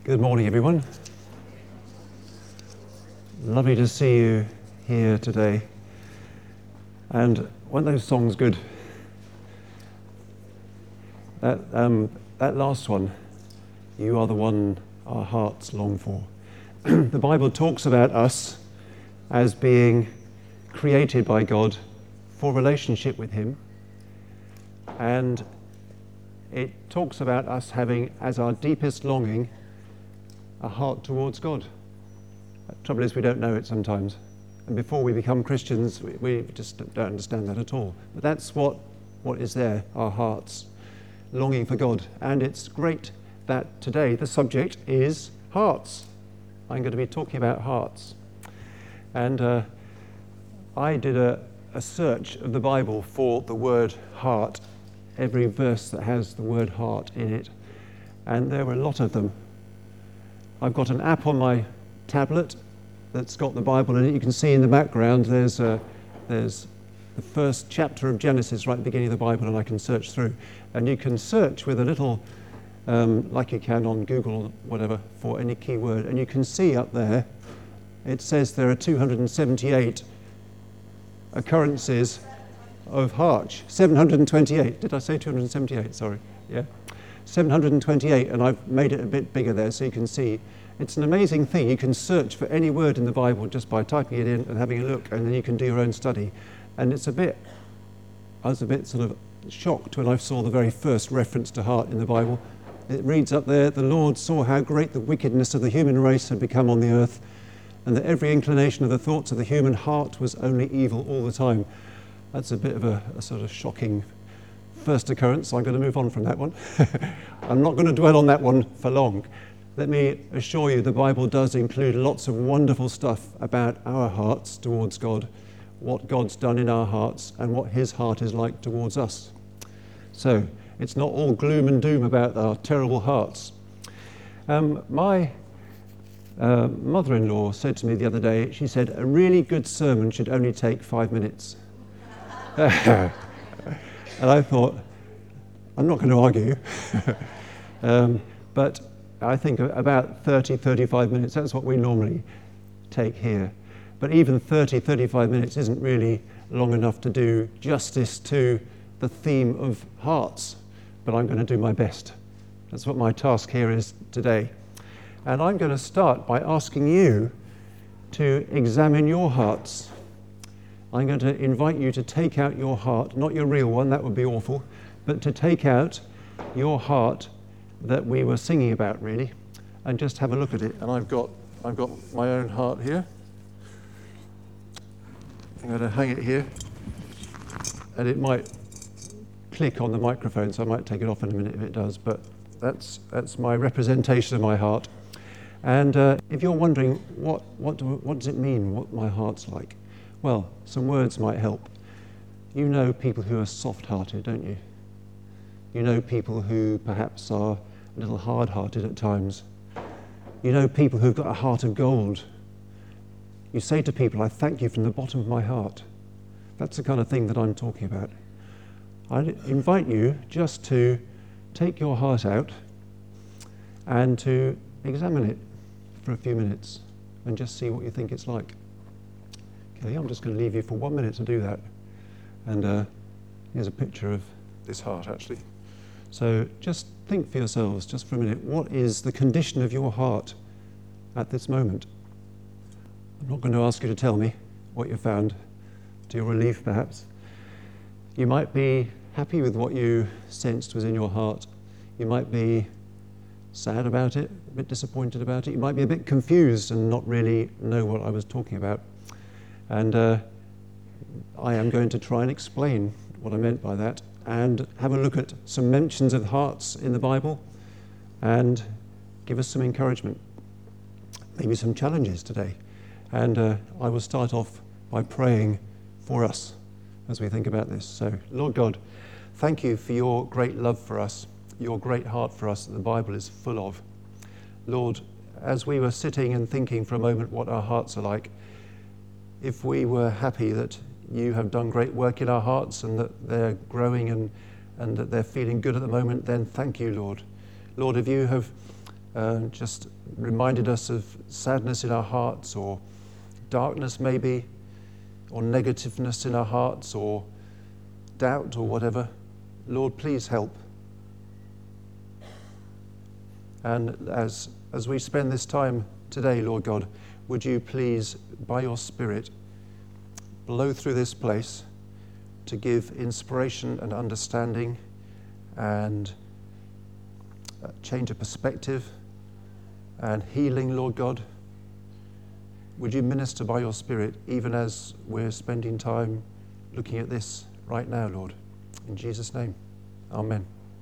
Good morning, everyone. Lovely to see you here today. And weren't those songs good? That last one, "You are the one our hearts long for." The Bible talks about us as being created by God for relationship with Him. And it talks about us having as our deepest longing a heart towards God. The trouble is we don't know it sometimes. And before we become Christians, we just don't understand that at all. But that's what is there, our hearts longing for God. And it's great that today the subject is hearts. I'm going to be talking about hearts. And I did a search of the Bible for the word heart, every verse that has the word heart in it. And there were a lot of them. I've got an app on my tablet that's got the Bible in it. You can see in the background there's the first chapter of Genesis right at the beginning of the Bible, and I can search through. And you can search with a little, like you can on Google or whatever, for any keyword. And you can see up there, it says there are 278 occurrences of heart. 728. Did I say 278? Sorry. Yeah. 728, and I've made it a bit bigger there so you can see. It's an amazing thing. You can search for any word in the Bible just by typing it in and having a look, and then you can do your own study. And I was a bit sort of shocked when I saw the very first reference to heart in the Bible. It reads up there, "The Lord saw how great the wickedness of the human race had become on the earth, and that every inclination of the thoughts of the human heart was only evil all the time." That's a bit of a sort of shocking first occurrence. I'm going to move on from that one. I'm not going to dwell on that one for long. Let me assure you the Bible does include lots of wonderful stuff about our hearts towards God, what God's done in our hearts, and what His heart is like towards us. So it's not all gloom and doom about our terrible hearts. My mother-in-law said to me the other day, she said, "A really good sermon should only take 5 minutes." And I thought, I'm not going to argue, but I think about 30, 35 minutes, that's what we normally take here. But even 30, 35 minutes isn't really long enough to do justice to the theme of hearts, but I'm going to do my best. That's what my task here is today. And I'm going to start by asking you to examine your hearts. I'm going to invite you to take out your heart, not your real one, that would be awful, but to take out your heart that we were singing about, really, and just have a look at it. And I've got my own heart here. I'm going to hang it here, and it might click on the microphone, so I might take it off in a minute if it does, but that's my representation of my heart. And if you're wondering, what does it mean, what my heart's like? Well, some words might help. You know people who are soft-hearted, don't you? You know people who perhaps are a little hard-hearted at times. You know people who've got a heart of gold. You say to people, "I thank you from the bottom of my heart." That's the kind of thing that I'm talking about. I invite you just to take your heart out and to examine it for a few minutes and just see what you think it's like. Okay, I'm just going to leave you for 1 minute to do that. And here's a picture of this heart, actually. So just think for yourselves, just for a minute, what is the condition of your heart at this moment? I'm not going to ask you to tell me what you found, to your relief perhaps. You might be happy with what you sensed was in your heart. You might be sad about it, a bit disappointed about it. You might be a bit confused and not really know what I was talking about. And I am going to try and explain what I meant by that and have a look at some mentions of hearts in the Bible and give us some encouragement, maybe some challenges today. And I will start off by praying for us as we think about this. So, Lord God, thank you for your great love for us, your great heart for us that the Bible is full of. Lord, as we were sitting and thinking for a moment what our hearts are like, if we were happy that you have done great work in our hearts and that they're growing and that they're feeling good at the moment, then thank you, Lord. Lord, if you have just reminded us of sadness in our hearts, or darkness maybe, or negativeness in our hearts, or doubt, or whatever, Lord, please help. And as we spend this time today, Lord God, would you please, by your Spirit, blow through this place to give inspiration and understanding and change of perspective and healing, Lord God. Would you minister by your Spirit even as we're spending time looking at this right now, Lord? In Jesus' name, amen.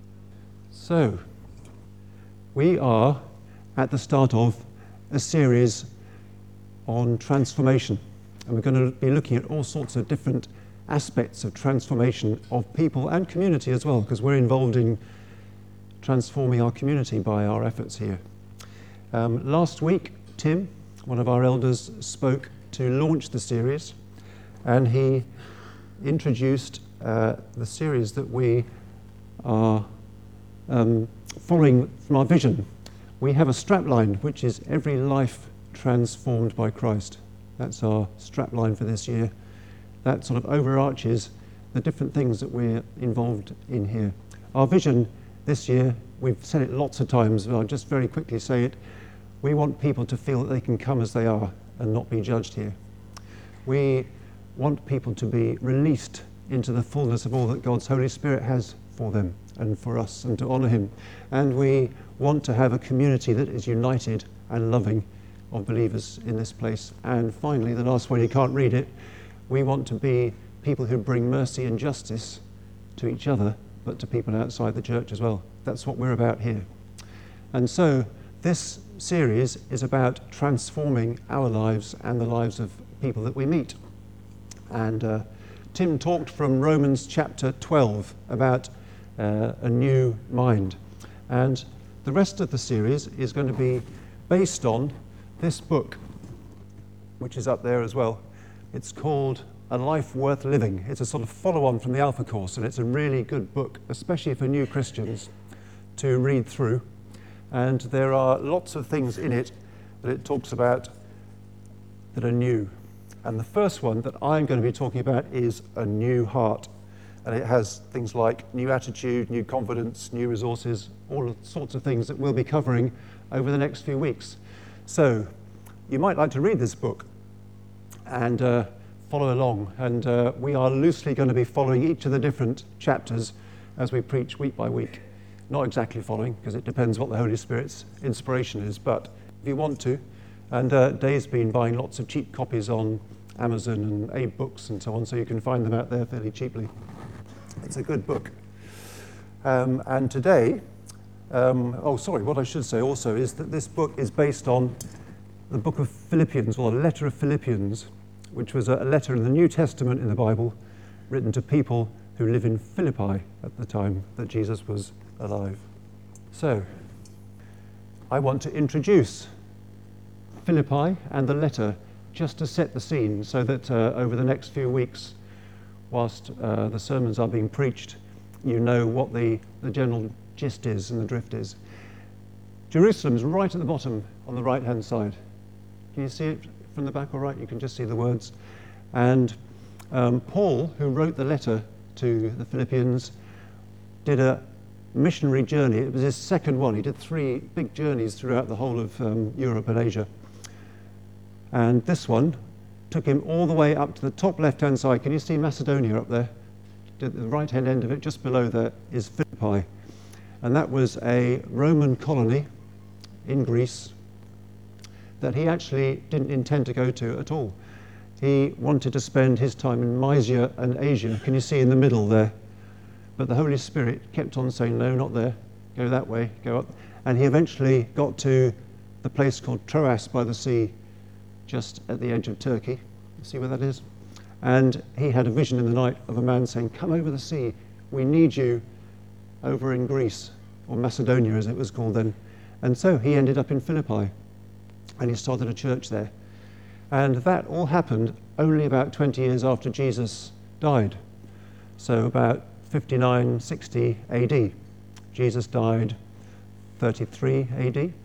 So, we are at the start of a series on transformation, and we're going to be looking at all sorts of different aspects of transformation of people and community as well, because we're involved in transforming our community by our efforts here. Last week, Tim, one of our elders, spoke to launch the series, and he introduced the series that we are following from our vision. We have a strapline, which is every life transformed by Christ. That's our strapline for this year. That sort of overarches the different things that we're involved in here. Our vision this year, we've said it lots of times, but I'll just very quickly say it. We want people to feel that they can come as they are and not be judged here. We want people to be released into the fullness of all that God's Holy Spirit has for them and for us, and to honour him. And we want to have a community that is united and loving of believers in this place. And finally, the last one, you can't read it, we want to be people who bring mercy and justice to each other, but to people outside the church as well. That's what we're about here. And so this series is about transforming our lives and the lives of people that we meet. And Tim talked from Romans chapter 12 about a new mind. And the rest of the series is going to be based on this book, which is up there as well. It's called A Life Worth Living. It's a sort of follow-on from the Alpha Course, and it's a really good book, especially for new Christians, to read through. And there are lots of things in it that it talks about that are new. And the first one that I'm going to be talking about is a new heart. And it has things like new attitude, new confidence, new resources, all sorts of things that we'll be covering over the next few weeks. So you might like to read this book and follow along. And we are loosely going to be following each of the different chapters as we preach week by week. Not exactly following, because it depends what the Holy Spirit's inspiration is, but if you want to. And Dave's been buying lots of cheap copies on Amazon and Abe Books and so on, so you can find them out there fairly cheaply. It's a good book. And today, what I should say also is that this book is based on the book of Philippians, or the letter of Philippians, which was a letter in the New Testament in the Bible written to people who live in Philippi at the time that Jesus was alive. So, I want to introduce Philippi and the letter just to set the scene, so that over the next few weeks, whilst the sermons are being preached, you know what the general gist is and the drift is. Jerusalem's right at the bottom on the right-hand side. Can you see it from the back all right? You can just see the words. And Paul, who wrote the letter to the Philippians, did a missionary journey. It was his second one. He did 3 big journeys throughout the whole of Europe and Asia. And this one took him all the way up to the top left-hand side. Can you see Macedonia up there? The right-hand end of it, just below there, is Philippi. And that was a Roman colony in Greece that he actually didn't intend to go to at all. He wanted to spend his time in Mysia and Asia. Can you see in the middle there? But the Holy Spirit kept on saying, no, not there. Go that way, go up. And he eventually got to the place called Troas by the sea, just at the edge of Turkey. See where that is? And he had a vision in the night of a man saying, come over the sea. We need you over in Greece, or Macedonia as it was called then. And so he ended up in Philippi, and he started a church there. And that all happened only about 20 years after Jesus died. So about 59, 60 AD. Jesus died 33 AD,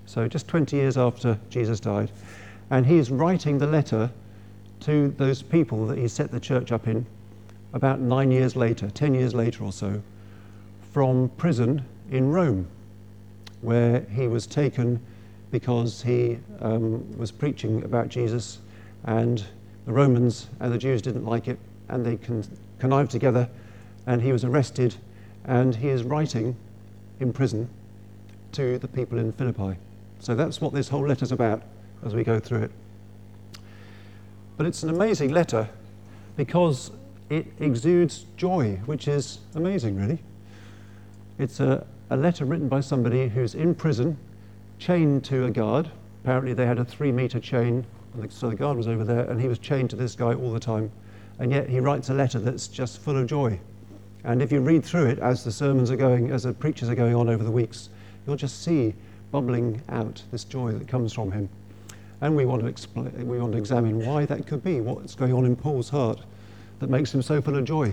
So just 20 years after Jesus died. And he's writing the letter to those people that he set the church up in about 9 years later, 10 years later or so, from prison in Rome, where he was taken because he was preaching about Jesus, and the Romans and the Jews didn't like it, and they connived together, and he was arrested, and he is writing in prison to the people in Philippi. So that's what this whole letter's about as we go through it. But it's an amazing letter because it exudes joy, which is amazing, really. It's a letter written by somebody who's in prison, chained to a guard. Apparently they had a 3-meter chain, so the guard was over there, and he was chained to this guy all the time. And yet he writes a letter that's just full of joy. And if you read through it as the sermons are going, as the preachers are going on over the weeks, you'll just see bubbling out this joy that comes from him. And we want to examine why that could be, what's going on in Paul's heart that makes him so full of joy.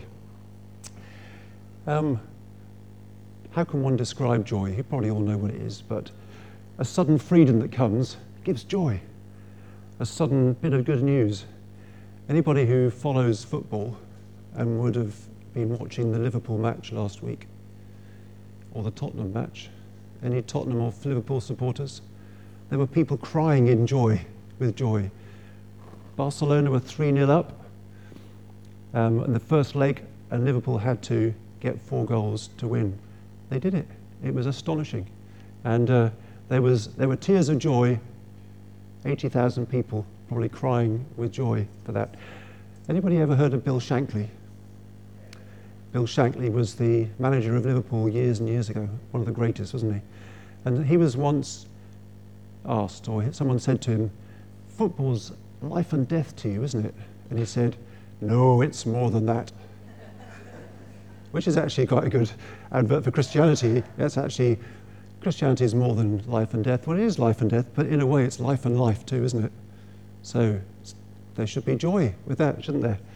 How can one describe joy? You probably all know what it is, but a sudden freedom that comes gives joy. A sudden bit of good news. Anybody who follows football and would have been watching the Liverpool match last week, or the Tottenham match, any Tottenham or Liverpool supporters? There were people crying in joy, with joy. Barcelona were 3-0 up in the first leg, and Liverpool had to get 4 goals to win. They did it. It was astonishing. And there were tears of joy, 80,000 people probably crying with joy for that. Anybody ever heard of Bill Shankly? Bill Shankly was the manager of Liverpool years and years ago, one of the greatest, wasn't he? And he was once asked, or someone said to him, "Football's life and death to you, isn't it?" And he said, "No, it's more than that." Which is actually quite a good advert for Christianity. It's actually, Christianity is more than life and death. Well, it is life and death, but in a way it's life and life too, isn't it? So there should be joy with that, shouldn't there?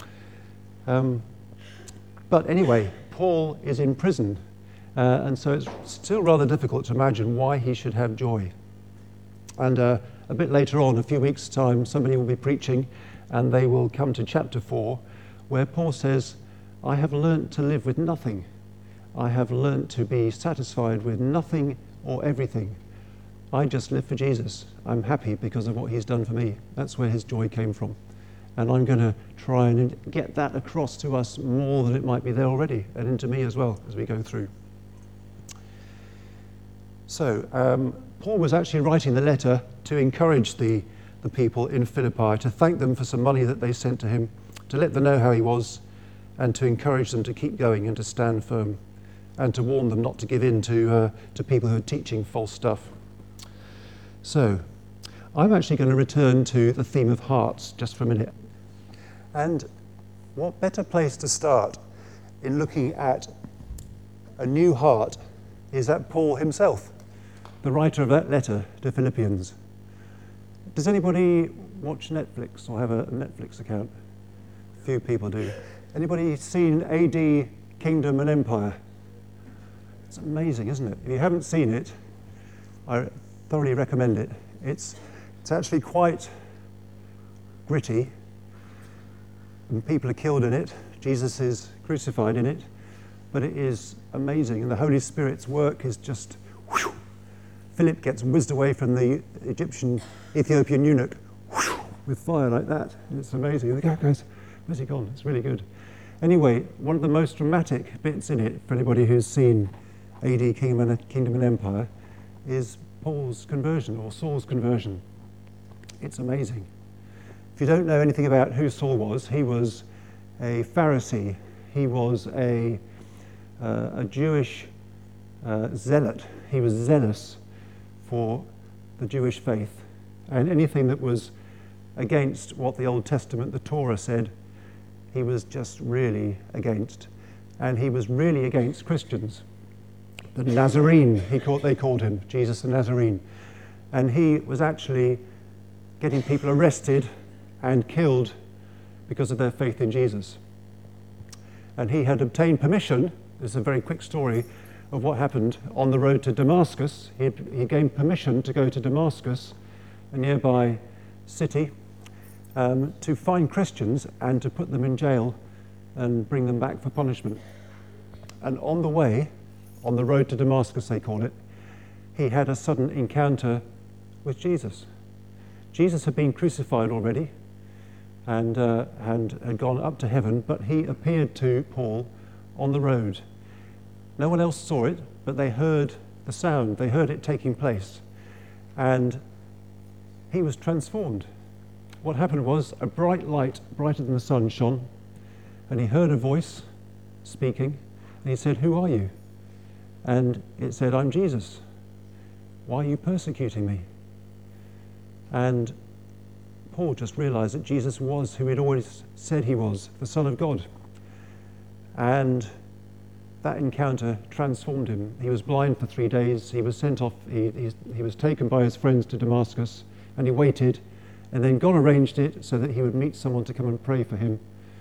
But anyway, Paul is in prison, and so it's still rather difficult to imagine why he should have joy. And a bit later on, a few weeks' time, somebody will be preaching, and they will come to chapter 4, where Paul says, "I have learnt to live with nothing. I have learnt to be satisfied with nothing or everything. I just live for Jesus. I'm happy because of what he's done for me." That's where his joy came from. And I'm going to try and get that across to us more than it might be there already, and into me as well as we go through. So Paul was actually writing the letter to encourage the people in Philippi, to thank them for some money that they sent to him, to let them know how he was, and to encourage them to keep going and to stand firm, and to warn them not to give in to people who are teaching false stuff. So I'm actually going to return to the theme of hearts just for a minute. And what better place to start in looking at a new heart is that Paul himself, the writer of that letter to Philippians. Does anybody watch Netflix or have a Netflix account? A few people do. Anybody seen AD Kingdom and Empire? It's amazing, isn't it? If you haven't seen it, I thoroughly recommend it. It's actually quite gritty, and people are killed in it. Jesus is crucified in it, but it is amazing, and the Holy Spirit's work is just whew. Philip gets whizzed away from the Ethiopian eunuch whew, with fire like that. It's amazing. The guy goes, "Where's he gone?" It's really good. Anyway, one of the most dramatic bits in it, for anybody who's seen AD Kingdom and Empire, is Paul's conversion, or Saul's conversion. It's amazing. If you don't know anything about who Saul was, he was a Pharisee. He was a Jewish zealot. He was zealous for the Jewish faith, and anything that was against what the Old Testament, the Torah, said, he was just really against. And he was really against Christians. The Nazarene, they called him, Jesus the Nazarene. And he was actually getting people arrested and killed because of their faith in Jesus. And he had obtained permission, this is a very quick story, of what happened on the road to Damascus. He gained permission to go to Damascus, a nearby city, to find Christians and to put them in jail and bring them back for punishment. And on the way, on the road to Damascus they call it, he had a sudden encounter with Jesus. Jesus had been crucified already and had gone up to heaven, but he appeared to Paul on the road. No one else saw it, but they heard the sound, they heard it taking place, and he was transformed. What happened was a bright light, brighter than the sun, shone, and he heard a voice speaking, and he said, "Who are you?" And it said, "I'm Jesus. Why are you persecuting me?" And Paul just realized that Jesus was who he'd always said he was, the Son of God. And that encounter transformed him. He was blind for 3 days. He was sent off. He was taken by his friends to Damascus, and he waited. And then God arranged it so that he would meet someone to come and pray for him.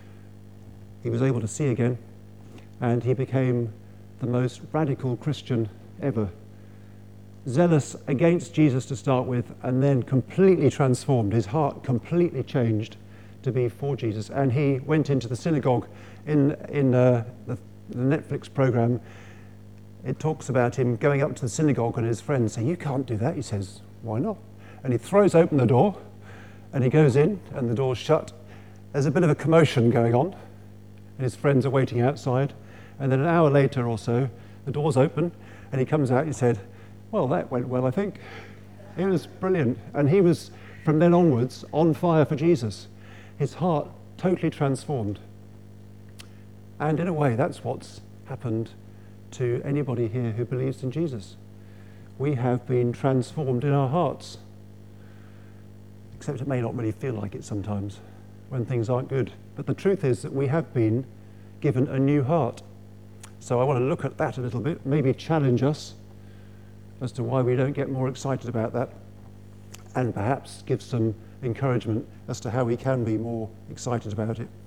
He was able to see again, and he became the most radical Christian ever. Zealous against Jesus to start with, and then completely transformed. His heart completely changed to be for Jesus. And he went into the synagogue in the Netflix program. It talks about him going up to the synagogue and his friends saying, "You can't do that." He says, "Why not?" And he throws open the door and he goes in and the door's shut. There's a bit of a commotion going on and his friends are waiting outside. And then an hour later or so, the door's open and he comes out and said, "Well, that went well, I think." It was brilliant. And he was, from then onwards, on fire for Jesus. His heart totally transformed. And in a way, that's what's happened to anybody here who believes in Jesus. We have been transformed in our hearts. Except it may not really feel like it sometimes when things aren't good. But the truth is that we have been given a new heart. So I want to look at that a little bit, maybe challenge us as to why we don't get more excited about that, and perhaps give some encouragement as to how we can be more excited about it.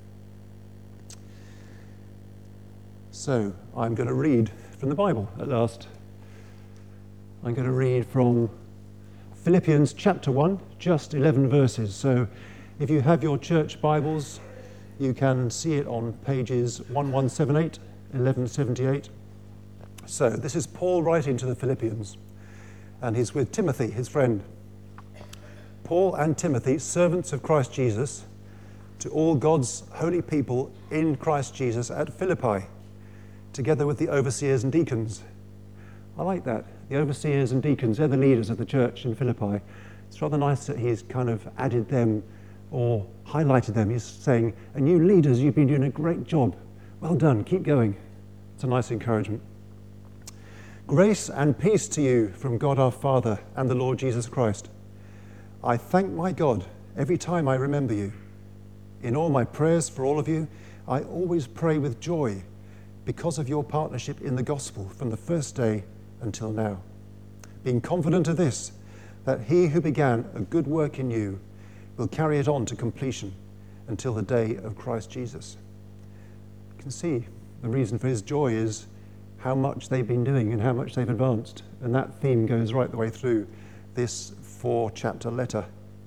So I'm going to read from the Bible at last. I'm going to read from Philippians chapter 1, just 11 verses. So if you have your church Bibles, you can see it on pages 1178, 1178. So this is Paul writing to the Philippians, and he's with Timothy, his friend. Paul and Timothy, servants of Christ Jesus, to all God's holy people in Christ Jesus at Philippi, together with the overseers and deacons. I like that. The overseers and deacons, they're the leaders of the church in Philippi. It's rather nice that he's kind of added them or highlighted them. He's saying, "And you leaders, you've been doing a great job. Well done, keep going." It's a nice encouragement. Grace and peace to you from God our Father and the Lord Jesus Christ. I thank my God every time I remember you. In all my prayers for all of you, I always pray with joy because of your partnership in the gospel from the first day until now, being confident of this, that he who began a good work in you will carry it on to completion until the day of Christ Jesus. You can see the reason for his joy is how much they've been doing and how much they've advanced. And that theme goes right the way through this 4-chapter letter.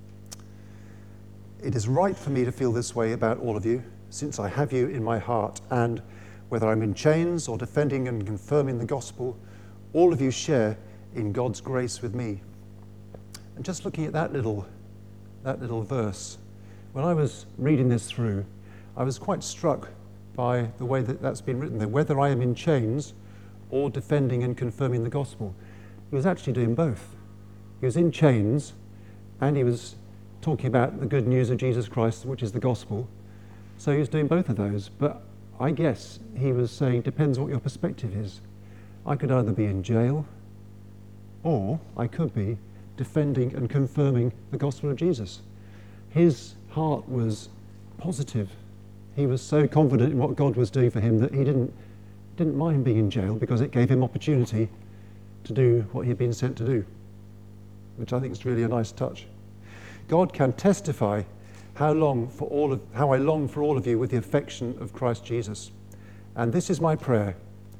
It is right for me to feel this way about all of you, since I have you in my heart, and whether I'm in chains or defending and confirming the gospel, all of you share in God's grace with me. And just looking at that little verse, when I was reading this through, I was quite struck by the way that that's been written there. Whether I am in chains or defending and confirming the gospel. He was actually doing both. He was in chains and he was talking about the good news of Jesus Christ, which is the gospel. So he was doing both of those. But I guess he was saying, depends what your perspective is. I could either be in jail or I could be defending and confirming the gospel of Jesus. His heart was positive. He was so confident in what God was doing for him that he didn't mind being in jail because it gave him opportunity to do what he'd been sent to do, which I think is really a nice touch. God can testify how I long for all of you with the affection of Christ Jesus. And this is my prayer,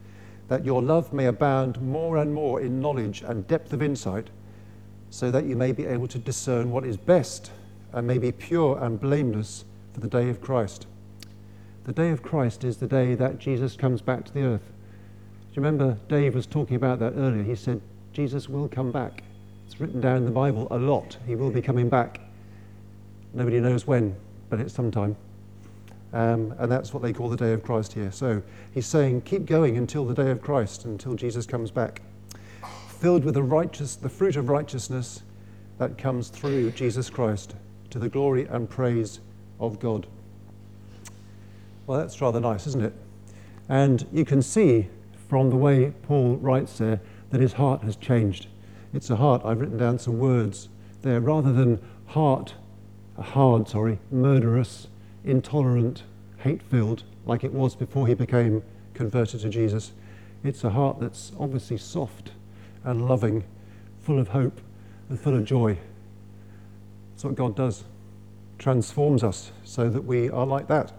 that your love may abound more and more in knowledge and depth of insight, so that you may be able to discern what is best and may be pure and blameless for the day of Christ. The day of Christ is the day that Jesus comes back to the earth. Do you remember Dave was talking about that earlier? He said, Jesus will come back. It's written down in the Bible a lot. He will be coming back. Nobody knows when, but it's sometime. And that's what they call the day of Christ here. So he's saying, keep going until the day of Christ, until Jesus comes back, filled with the fruit of righteousness that comes through Jesus Christ, to the glory and praise of God. Well, that's rather nice, isn't it? And you can see from the way Paul writes there that his heart has changed. It's a heart, I've written down some words there, rather than hard, murderous, intolerant, hate-filled, like it was before he became converted to Jesus. It's a heart that's obviously soft and loving, full of hope and full of joy. That's what God does. Transforms us so that we are like that.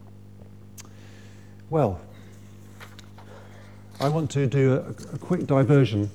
Well, I want to do a quick diversion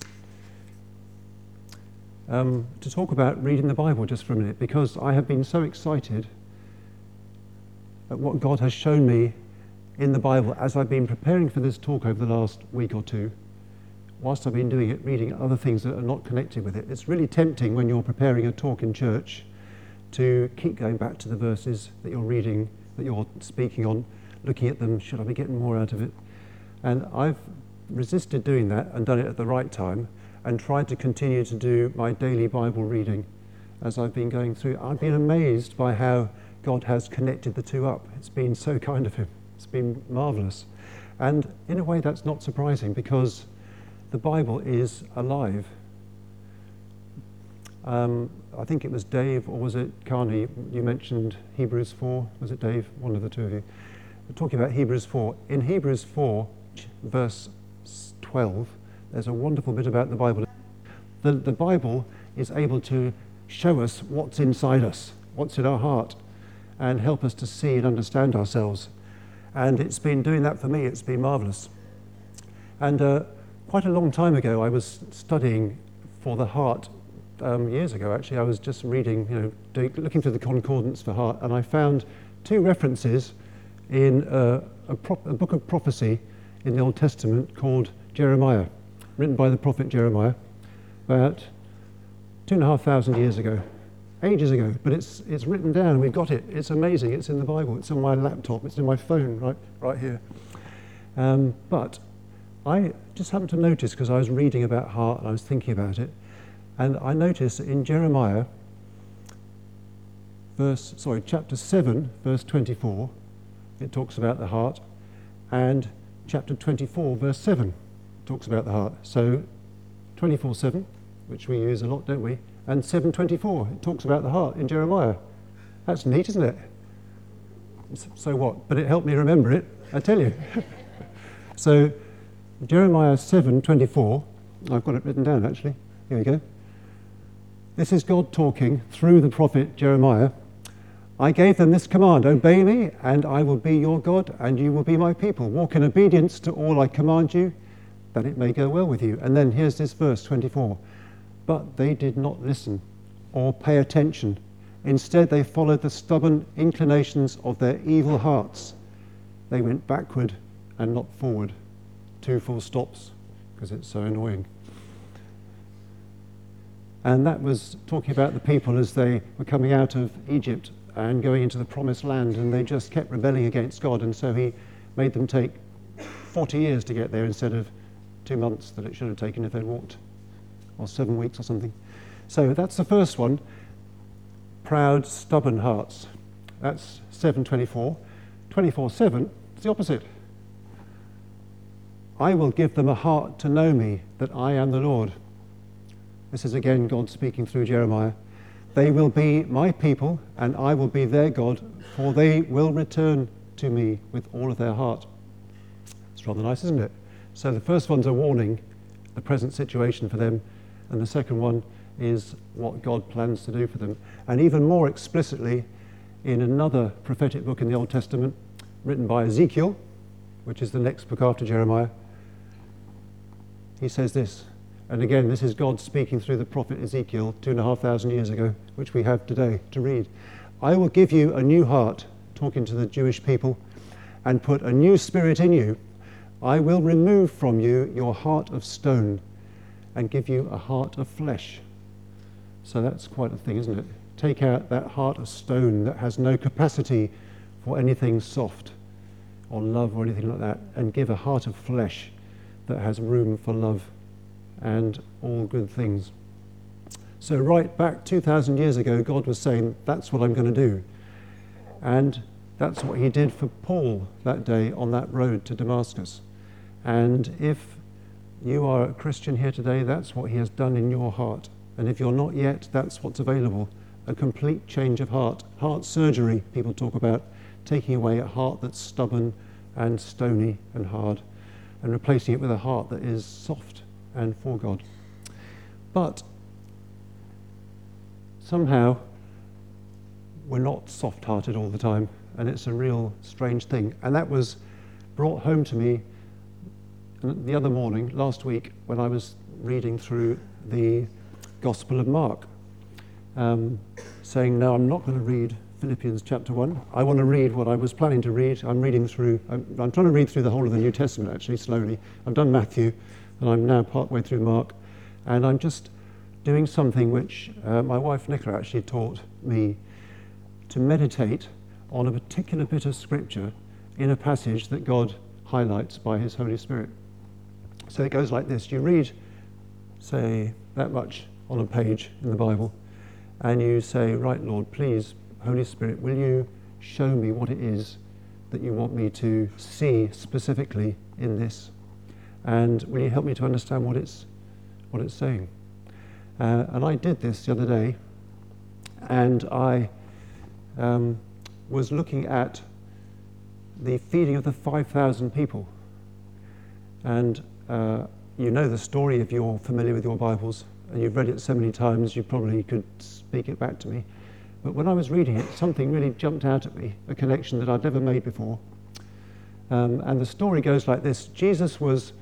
to talk about reading the Bible just for a minute, because I have been so excited at what God has shown me in the Bible as I've been preparing for this talk over the last week or two. Whilst I've been doing it, reading other things that are not connected with it. It's really tempting when you're preparing a talk in church to keep going back to the verses that you're reading, that you're speaking on, looking at them, should I be getting more out of it? And I've resisted doing that and done it at the right time, and tried to continue to do my daily Bible reading as I've been going through. I've been amazed by how God has connected the two up. It's been so kind of him. It's been marvellous. And in a way that's not surprising, because the Bible is alive. I think it was Dave, or was it Carney, you mentioned Hebrews 4. Was it Dave? One of the two of you. We're talking about Hebrews 4. In Hebrews 4, verse 12, there's a wonderful bit about the Bible. The Bible is able to show us what's inside us, what's in our heart, and help us to see and understand ourselves. And it's been doing that for me. It's been marvellous. And quite a long time ago, I was studying for the heart. Years ago, actually, I was just reading, looking through the concordance for heart, and I found two references in a book of prophecy in the Old Testament called Jeremiah, written by the prophet Jeremiah about 2,500 years ago, ages ago. But it's written down. We've got it. It's amazing. It's in the Bible. It's on my laptop. It's in my phone right here. But I just happened to notice, because I was reading about heart and I was thinking about it, and I noticed in Jeremiah, chapter 7, verse 24, it talks about the heart, and chapter 24, verse 7, talks about the heart. So 24:7, which we use a lot, don't we? And 7:24, it talks about the heart in Jeremiah. That's neat, isn't it? So what? But it helped me remember it, I tell you. So Jeremiah 7:24, I've got it written down actually. Here we go. This is God talking through the prophet Jeremiah. I gave them this command: obey me, and I will be your God, and you will be my people. Walk in obedience to all I command you, that it may go well with you. And then here's this verse 24. But they did not listen or pay attention. Instead, they followed the stubborn inclinations of their evil hearts. They went backward and not forward. 2 full stops, because it's so annoying. And that was talking about the people as they were coming out of Egypt and going into the promised land, and they just kept rebelling against God, and so he made them take 40 years to get there instead of 2 months that it should have taken if they'd walked, or 7 weeks or something. So that's the first one. Proud, stubborn hearts. That's 7:24. 24:7 is the opposite. I will give them a heart to know me, that I am the Lord. This is again God speaking through Jeremiah. They will be my people, and I will be their God, for they will return to me with all of their heart. It's rather nice, isn't it? So the first one's a warning, the present situation for them, and the second one is what God plans to do for them. And even more explicitly, in another prophetic book in the Old Testament, written by Ezekiel, which is the next book after Jeremiah, he says this, and again, this is God speaking through the prophet Ezekiel 2,500 years ago, which we have today to read. I will give you a new heart, talking to the Jewish people, and put a new spirit in you. I will remove from you your heart of stone and give you a heart of flesh. So that's quite a thing, isn't it? Take out that heart of stone that has no capacity for anything soft or love or anything like that, and give a heart of flesh that has room for love and all good things. So right back 2,000 years ago, God was saying, that's what I'm going to do. And that's what he did for Paul that day on that road to Damascus. And if you are a Christian here today, that's what he has done in your heart. And if you're not yet, that's what's available. A complete change of heart. Heart surgery, people talk about, taking away a heart that's stubborn and stony and hard, and replacing it with a heart that is soft and for God. But somehow we're not soft-hearted all the time, and it's a real strange thing. And that was brought home to me the other morning, last week, when I was reading through the Gospel of Mark, saying, no, I'm not going to read Philippians chapter 1. I want to read what I was planning to read. I'm trying to read through the whole of the New Testament, actually, slowly. I've done Matthew, and I'm now partway through Mark, and I'm just doing something which my wife Nicola actually taught me, to meditate on a particular bit of scripture in a passage that God highlights by his Holy Spirit. So it goes like this. You read, say, that much on a page in the Bible, and you say, right, Lord, please, Holy Spirit, will you show me what it is that you want me to see specifically in this? And will you help me to understand what it's saying? And I did this the other day, and I was looking at the feeding of the 5,000 people. And you know the story if you're familiar with your Bibles, and you've read it so many times, you probably could speak it back to me. But when I was reading it, something really jumped out at me, a connection that I'd never made before. And the story goes like this. Jesus was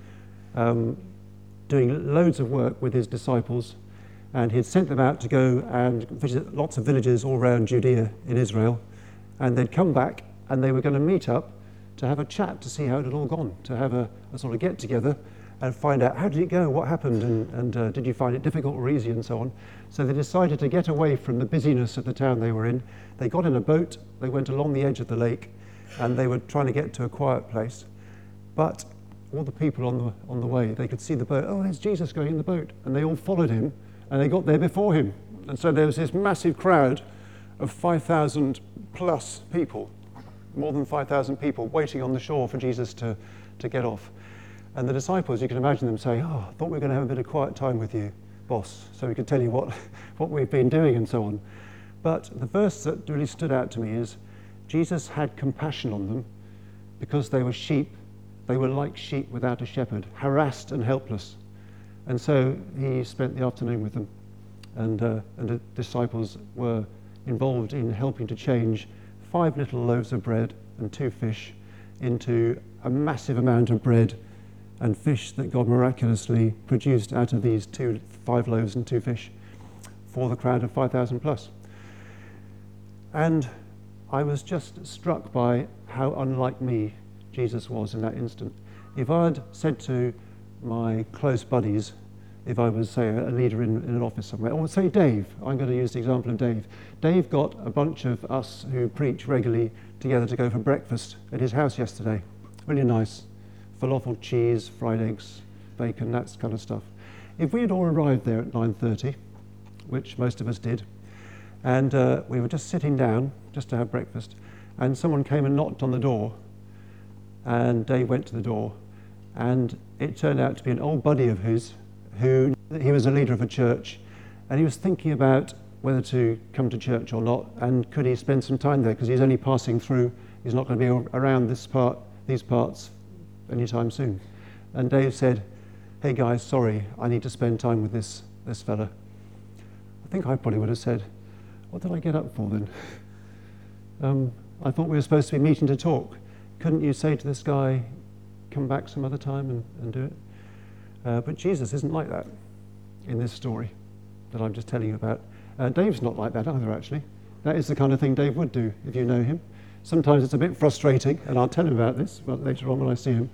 doing loads of work with his disciples, and he'd sent them out to go and visit lots of villages all around Judea in Israel, and they'd come back and they were going to meet up to have a chat to see how it had all gone, to have a sort of get-together and find out how did it go, what happened, and did you find it difficult or easy, and so on. So they decided to get away from the busyness of the town they were in. They got in a boat, they went along the edge of the lake, and they were trying to get to a quiet place. But all the people on the way, they could see the boat. Oh, there's Jesus going in the boat. And they all followed him, and they got there before him. And so there was this massive crowd of 5,000 plus people, more than 5,000 people, waiting on the shore for Jesus to get off. And the disciples, you can imagine them saying, oh, I thought we were going to have a bit of quiet time with you, boss, so we could tell you what we've been doing and so on. But the verse that really stood out to me is, Jesus had compassion on them because they were sheep. They were like sheep without a shepherd, harassed and helpless. And so he spent the afternoon with them. And the disciples were involved in helping to change 5 little loaves of bread and 2 fish into a massive amount of bread and fish that God miraculously produced out of these 5 loaves and 2 fish for the crowd of 5,000 plus. And I was just struck by how unlike me Jesus was in that instant. If I'd said to my close buddies, if I was, say, a leader in an office somewhere, or say Dave, I'm going to use the example of Dave. Dave got a bunch of us who preach regularly together to go for breakfast at his house yesterday. Really nice. Falafel, cheese, fried eggs, bacon, that kind of stuff. If we had all arrived there at 9:30, which most of us did, and we were just sitting down just to have breakfast, and someone came and knocked on the door, and Dave went to the door, and it turned out to be an old buddy of his who he was a leader of a church, and he was thinking about whether to come to church or not, and could he spend some time there, because he's only passing through, he's not going to be around these parts anytime soon. And Dave said, hey guys, sorry, I need to spend time with this fella. I think I probably would have said, what did I get up for then? I thought we were supposed to be meeting to talk. Couldn't you say to this guy, come back some other time and do it? But Jesus isn't like that in this story that I'm just telling you about. Dave's not like that either, actually. That is the kind of thing Dave would do if you know him. Sometimes it's a bit frustrating, and I'll tell him about this later on when I see him.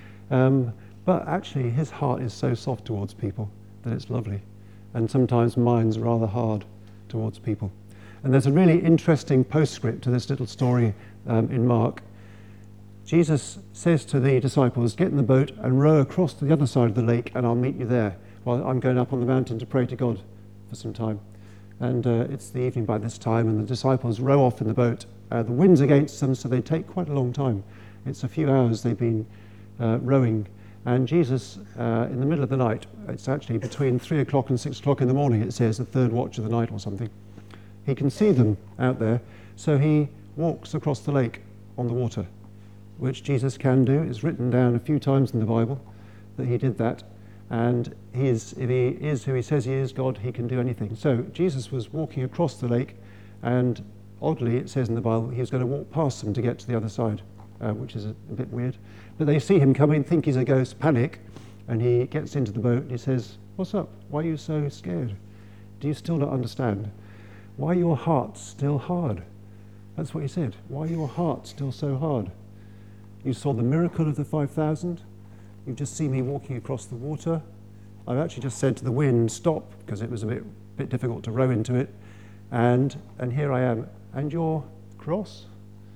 But actually, his heart is so soft towards people that it's lovely. And sometimes mine's rather hard towards people. And there's a really interesting postscript to this little story in Mark. Jesus says to the disciples, get in the boat and row across to the other side of the lake, and I'll meet you there. Well, I'm going up on the mountain to pray to God for some time. And it's the evening by this time, and the disciples row off in the boat. The wind's against them, so they take quite a long time. It's a few hours they've been rowing. And Jesus, in the middle of the night, it's actually between 3 o'clock and 6 o'clock in the morning, it says, the third watch of the night or something. He can see them out there, so he walks across the lake on the water, which Jesus can do. It's written down a few times in the Bible that he did that. And if he is who he says he is, God, he can do anything. So Jesus was walking across the lake, and oddly it says in the Bible he was going to walk past them to get to the other side, which is a bit weird. But they see him coming, think he's a ghost, panic, and he gets into the boat and he says, what's up? Why are you so scared? Do you still not understand? Why are your hearts still hard? That's what he said. Why are your hearts still so hard? You saw the miracle of the 5,000. You've just seen me walking across the water. I've actually just said to the wind, stop, because it was a bit difficult to row into it. And here I am. And you're cross?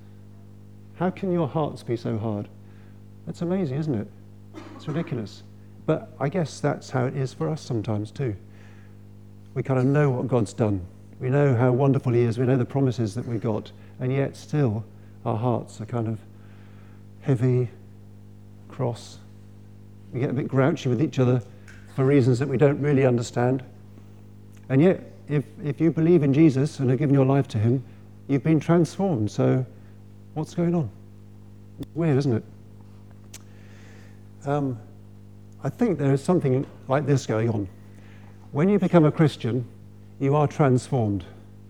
How can your hearts be so hard? That's amazing, isn't it? It's ridiculous. But I guess that's how it is for us sometimes too. We kind of know what God's done. We know how wonderful he is. We know the promises that we got. And yet still our hearts are kind of heavy, cross. We get a bit grouchy with each other for reasons that we don't really understand. And yet, if you believe in Jesus and have given your life to him, you've been transformed. So what's going on? It's weird, isn't it? I think there is something like this going on. When you become a Christian, you are transformed.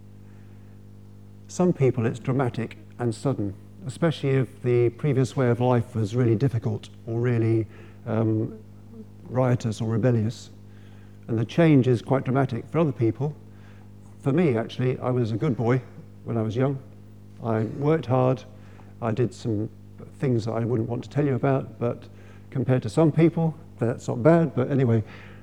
Some people it's dramatic and sudden, especially if the previous way of life was really difficult or really riotous or rebellious. And the change is quite dramatic for other people. For me, actually, I was a good boy when I was young. I worked hard. I did some things that I wouldn't want to tell you about, but compared to some people, that's not bad. But anyway,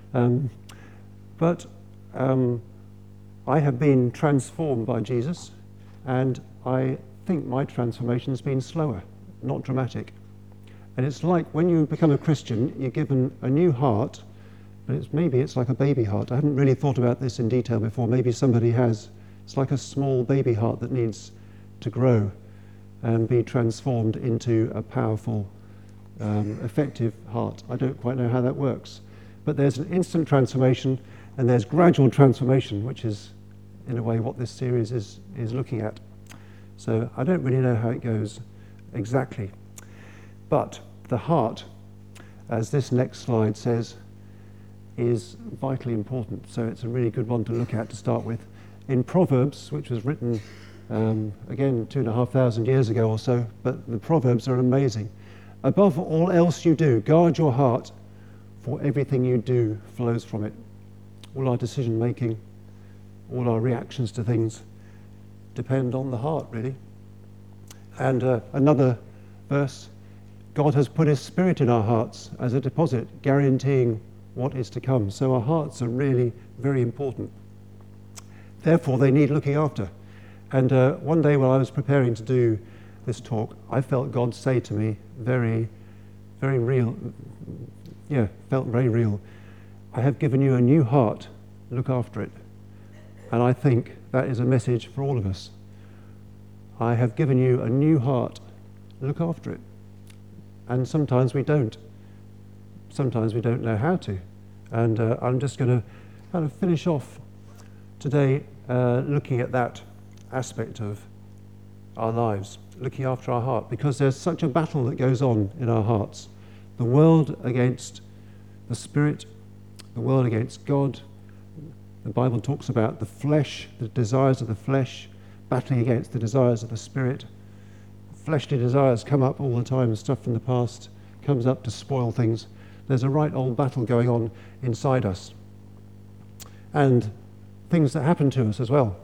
I have been transformed by Jesus, and I think my transformation has been slower, not dramatic. And it's like when you become a Christian, you're given a new heart, but maybe it's like a baby heart. I haven't really thought about this in detail before. Maybe somebody has. It's like a small baby heart that needs to grow and be transformed into a powerful, effective heart. I don't quite know how that works. But there's an instant transformation and there's gradual transformation, which is, in a way, what this series is looking at. So I don't really know how it goes exactly. But the heart, as this next slide says, is vitally important. So it's a really good one to look at to start with. In Proverbs, which was written, again, 2,500 years ago or so, but the Proverbs are amazing. Above all else you do, guard your heart, for everything you do flows from it. All our decision making, all our reactions to things depend on the heart, really. And another verse, God has put his spirit in our hearts as a deposit, guaranteeing what is to come. So our hearts are really very important. Therefore, they need looking after. And one day when I was preparing to do this talk, I felt God say to me, very, very real, felt very real, I have given you a new heart, look after it. And I think that is a message for all of us. I have given you a new heart, look after it. And sometimes we don't. Sometimes we don't know how to. And I'm just going to kind of finish off today looking at that aspect of our lives, looking after our heart, because there's such a battle that goes on in our hearts. The world against the Spirit, the world against God. The Bible talks about the flesh, the desires of the flesh, battling against the desires of the Spirit. Fleshly desires come up all the time, stuff from the past comes up to spoil things. There's a right old battle going on inside us. And things that happen to us as well.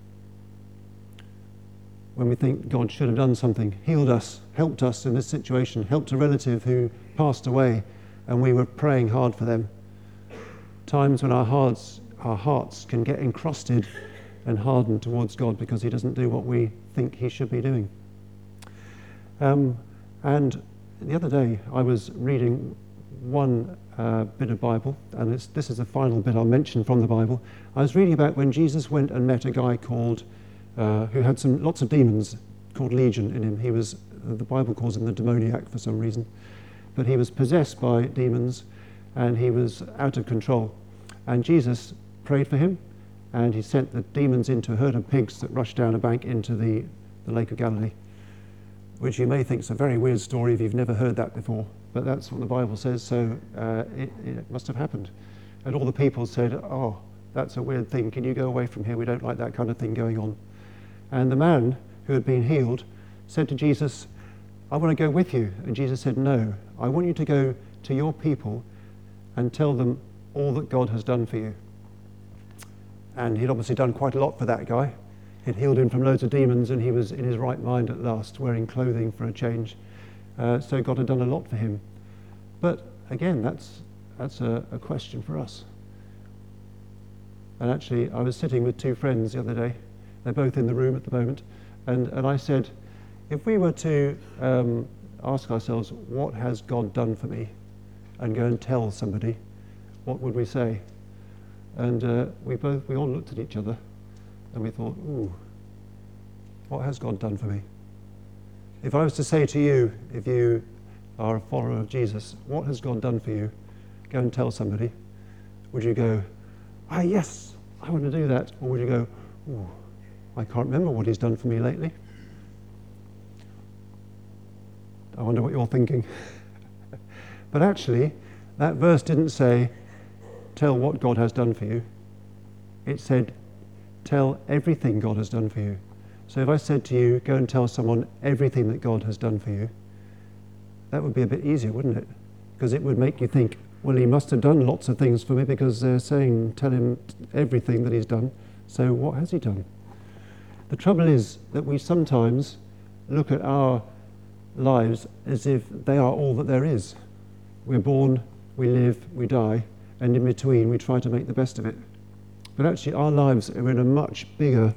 When we think God should have done something, healed us, helped us in this situation, helped a relative who passed away, and we were praying hard for them. Times when our hearts can get encrusted and hardened towards God because he doesn't do what we think he should be doing. And the other day I was reading one bit of Bible, and this is the final bit I'll mention from the Bible. I was reading about when Jesus went and met a guy called who had lots of demons, called Legion in him. He was, the Bible calls him the demoniac for some reason, but he was possessed by demons and he was out of control. And Jesus prayed for him, and he sent the demons into a herd of pigs that rushed down a bank into the Lake of Galilee, which you may think is a very weird story if you've never heard that before, but that's what the Bible says, so it must have happened. And all the people said, "Oh, that's a weird thing, can you go away from here? We don't like that kind of thing going on." And the man who had been healed said to Jesus, "I want to go with you." And Jesus said, "No, I want you to go to your people and tell them all that God has done for you." And he'd obviously done quite a lot for that guy. He'd healed him from loads of demons, and he was in his right mind at last, wearing clothing for a change. So God had done a lot for him. But again, that's a question for us. And actually, I was sitting with two friends the other day. They're both in the room at the moment. And I said, if we were to ask ourselves, what has God done for me? And go and tell somebody, what would we say? And we all looked at each other and we thought, ooh, what has God done for me? If I was to say to you, if you are a follower of Jesus, what has God done for you? Go and tell somebody. Would you go, yes, I want to do that? Or would you go, ooh, I can't remember what he's done for me lately? I wonder what you're thinking. But actually, that verse didn't say, tell what God has done for you. It said, tell everything God has done for you. So if I said to you, go and tell someone everything that God has done for you, that would be a bit easier, wouldn't it? Because it would make you think, well, he must have done lots of things for me because they're saying, tell him everything that he's done. So what has he done? The trouble is that we sometimes look at our lives as if they are all that there is. We're born, we live, we die, and in between we try to make the best of it. But actually our lives are in a much bigger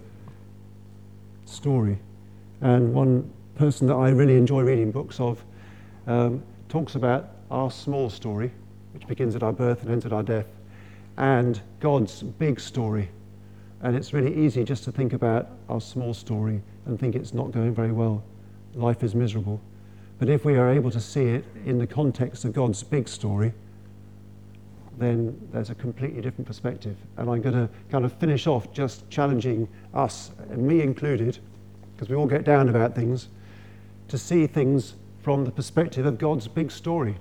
story. And one person that I really enjoy reading books of talks about our small story, which begins at our birth and ends at our death, and God's big story. And it's really easy just to think about our small story and think it's not going very well. Life is miserable. But if we are able to see it in the context of God's big story, then there's a completely different perspective. And I'm going to kind of finish off just challenging us, and me included, because we all get down about things, to see things from the perspective of God's big story.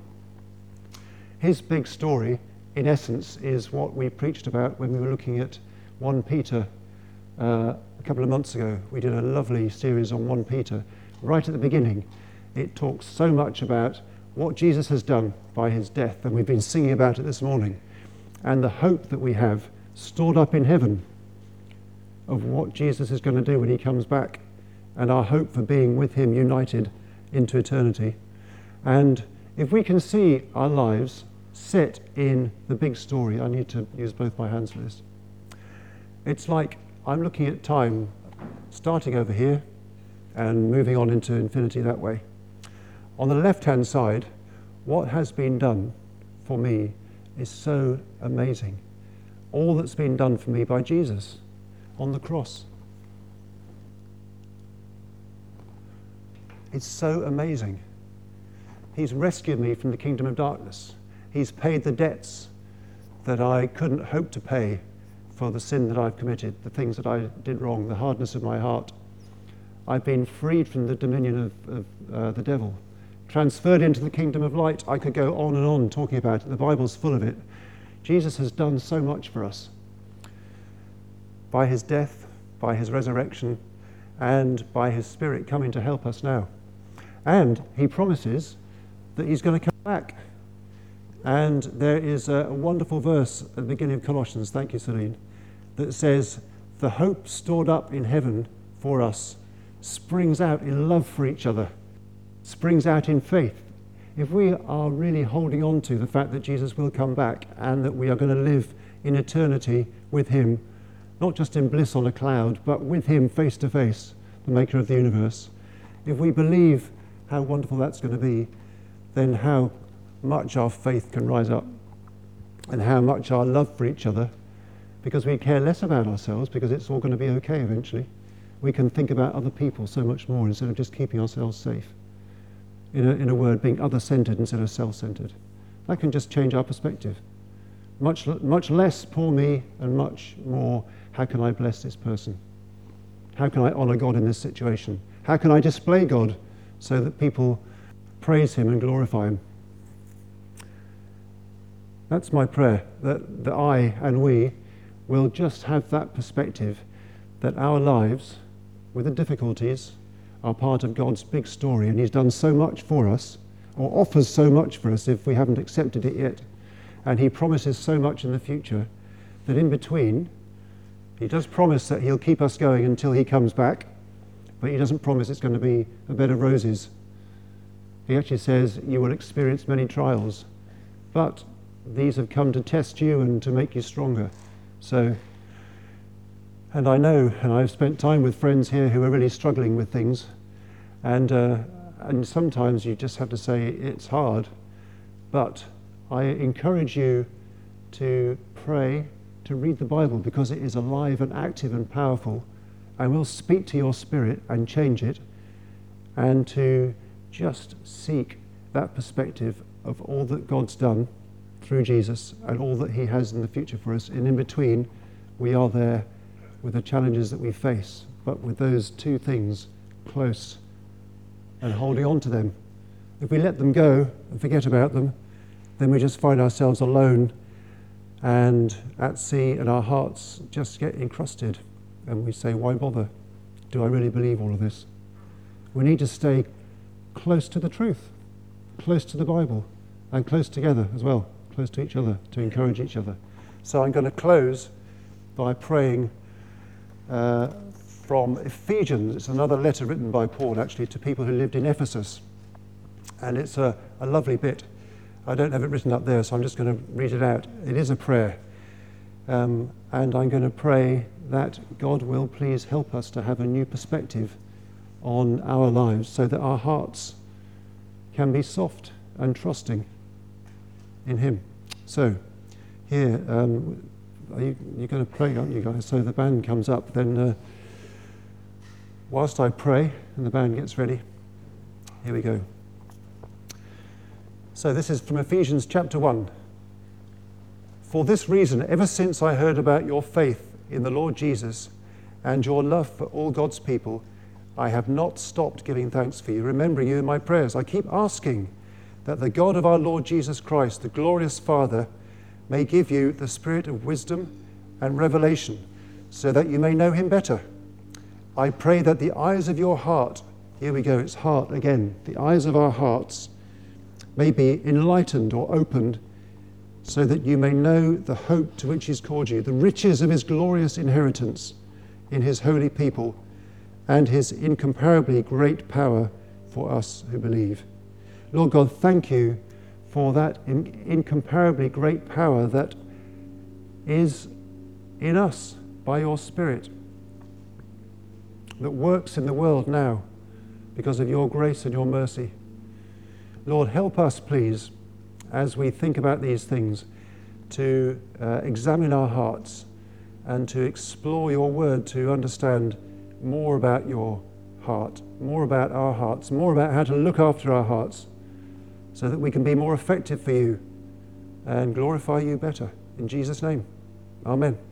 His big story, in essence, is what we preached about when we were looking at 1 Peter a couple of months ago. We did a lovely series on 1 Peter. Right at the beginning, it talks so much about what Jesus has done by his death, and we've been singing about it this morning, and the hope that we have stored up in heaven of what Jesus is going to do when he comes back, and our hope for being with him united into eternity. And if we can see our lives set in the big story, I need to use both my hands for this. It's like I'm looking at time starting over here and moving on into infinity that way. On the left-hand side, what has been done for me is so amazing. All that's been done for me by Jesus on the cross. It's so amazing. He's rescued me from the kingdom of darkness. He's paid the debts that I couldn't hope to pay for the sin that I've committed, the things that I did wrong, the hardness of my heart. I've been freed from the dominion of the devil, transferred into the kingdom of light. I could go on and on talking about it. The Bible's full of it. Jesus has done so much for us. By his death, by his resurrection, and by his Spirit coming to help us now. And he promises that he's going to come back. And there is a wonderful verse at the beginning of Colossians, thank you, Celine, that says, the hope stored up in heaven for us springs out in love for each other, springs out in faith. If we are really holding on to the fact that Jesus will come back and that we are going to live in eternity with him, not just in bliss on a cloud, but with him face to face, the maker of the universe, if we believe how wonderful that's going to be, then how much our faith can rise up and how much our love for each other, because we care less about ourselves because it's all going to be okay eventually. We can think about other people so much more instead of just keeping ourselves safe. In a word, being other-centered instead of self-centered. That can just change our perspective. Much less poor me and much more, how can I bless this person? How can I honor God in this situation? How can I display God so that people praise him and glorify him? That's my prayer, that I and we will just have that perspective that our lives, with the difficulties, are part of God's big story, and he's done so much for us, or offers so much for us if we haven't accepted it yet. And he promises so much in the future that in between, he does promise that he'll keep us going until he comes back, but he doesn't promise it's going to be a bed of roses. He actually says you will experience many trials, but these have come to test you and to make you stronger. So, and I know, and I've spent time with friends here who are really struggling with things, and sometimes you just have to say it's hard, but I encourage you to pray, to read the Bible, because it is alive and active and powerful, and will speak to your spirit and change it, and to just seek that perspective of all that God's done through Jesus and all that he has in the future for us. And in between, we are there with the challenges that we face, but with those two things close and holding on to them. If we let them go and forget about them, then we just find ourselves alone and at sea, and our hearts just get encrusted, and we say, why bother? Do I really believe all of this? We need to stay close to the truth, close to the Bible, and close together as well, close to each other, to encourage each other. So I'm going to close by praying from Ephesians. It's another letter written by Paul, actually, to people who lived in Ephesus. And it's a lovely bit. I don't have it written up there, so I'm just going to read it out. It is a prayer. And I'm going to pray that God will please help us to have a new perspective on our lives so that our hearts can be soft and trusting in him. So, here, you're going to pray, aren't you guys? So the band comes up, then whilst I pray and the band gets ready, here we go. So this is from Ephesians chapter 1. For this reason, ever since I heard about your faith in the Lord Jesus and your love for all God's people, I have not stopped giving thanks for you, remembering you in my prayers. I keep asking that the God of our Lord Jesus Christ, the glorious Father, may give you the spirit of wisdom and revelation, so that you may know him better. I pray that the eyes of your heart, here we go, it's heart again, the eyes of our hearts may be enlightened or opened, so that you may know the hope to which he's called you, the riches of his glorious inheritance in his holy people, and his incomparably great power for us who believe. Lord God, thank you for that incomparably great power that is in us by your Spirit, that works in the world now because of your grace and your mercy. Lord, help us, please, as we think about these things, to examine our hearts and to explore your word, to understand more about your heart, more about our hearts, more about how to look after our hearts, so that we can be more effective for you and glorify you better. In Jesus' name, amen.